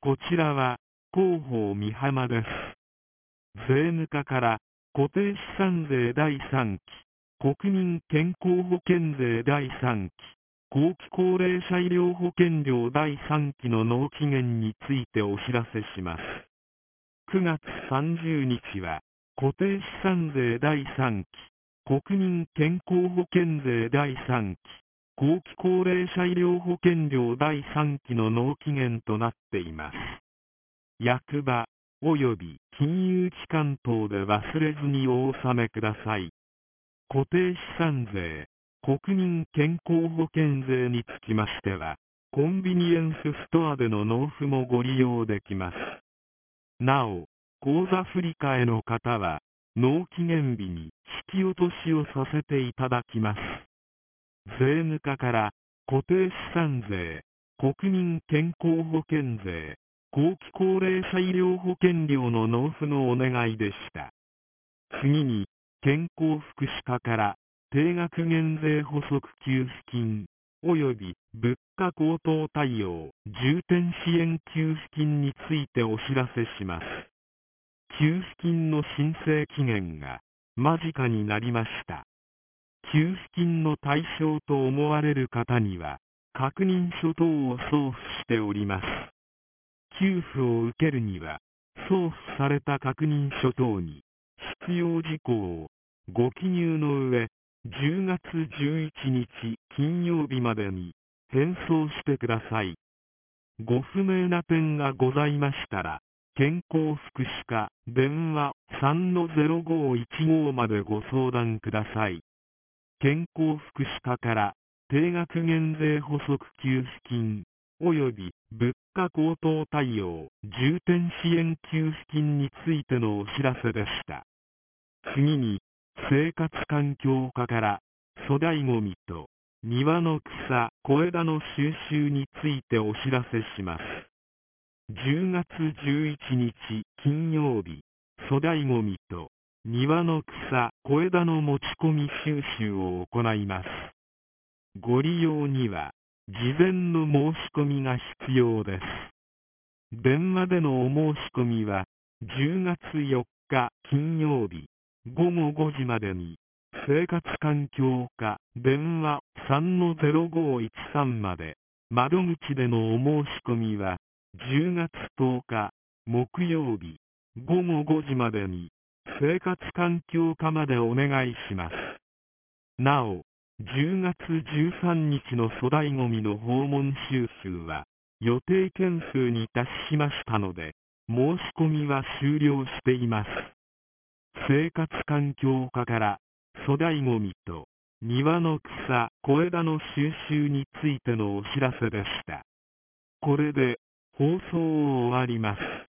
こちらは、広報美浜です。税務課から固定資産税第3期、国民健康保険税第3期、後期高齢者医療保険料第3期の納期限についてお知らせします。9月30日は、固定資産税第3期、国民健康保険税第3期、後期高齢者医療保険料第3期の納期限となっています。役場及び金融機関等で忘れずにお納めください。固定資産税、国民健康保険税につきましては、コンビニエンスストアでの納付もご利用できます。なお、口座振替の方は、納期限日に引き落としをさせていただきます。税務課から固定資産税、国民健康保険税、後期高齢者医療保険料の納付のお願いでした。次に、健康福祉課から定額減税補足給付金及び物価高騰対応重点支援給付金についてお知らせします。給付金の申請期限が間近になりました。給付金の対象と思われる方には、確認書等を送付しております。給付を受けるには、送付された確認書等に、必要事項をご記入の上、10月11日金曜日までに返送してください。ご不明な点がございましたら、健康福祉課電話 3-0515 までご相談ください。健康福祉課から定額減税補足給付金及び物価高騰対応重点支援給付金についてのお知らせでした。次に、生活環境課から粗大ごみと庭の草、小枝の収集についてお知らせします。10月11日金曜日、粗大ごみと庭の草、小枝の持ち込み収集を行います。ご利用には、事前の申し込みが必要です。電話でのお申し込みは、10月4日金曜日、午後5時までに、生活環境課電話 3-0513 まで、窓口でのお申し込みは、10月10日木曜日、午後5時までに、生活環境課までお願いします。なお、10月13日の粗大ごみの訪問収集は、予定件数に達しましたので、申し込みは終了しています。生活環境課から粗大ごみと庭の草、小枝の収集についてのお知らせでした。これで放送を終わります。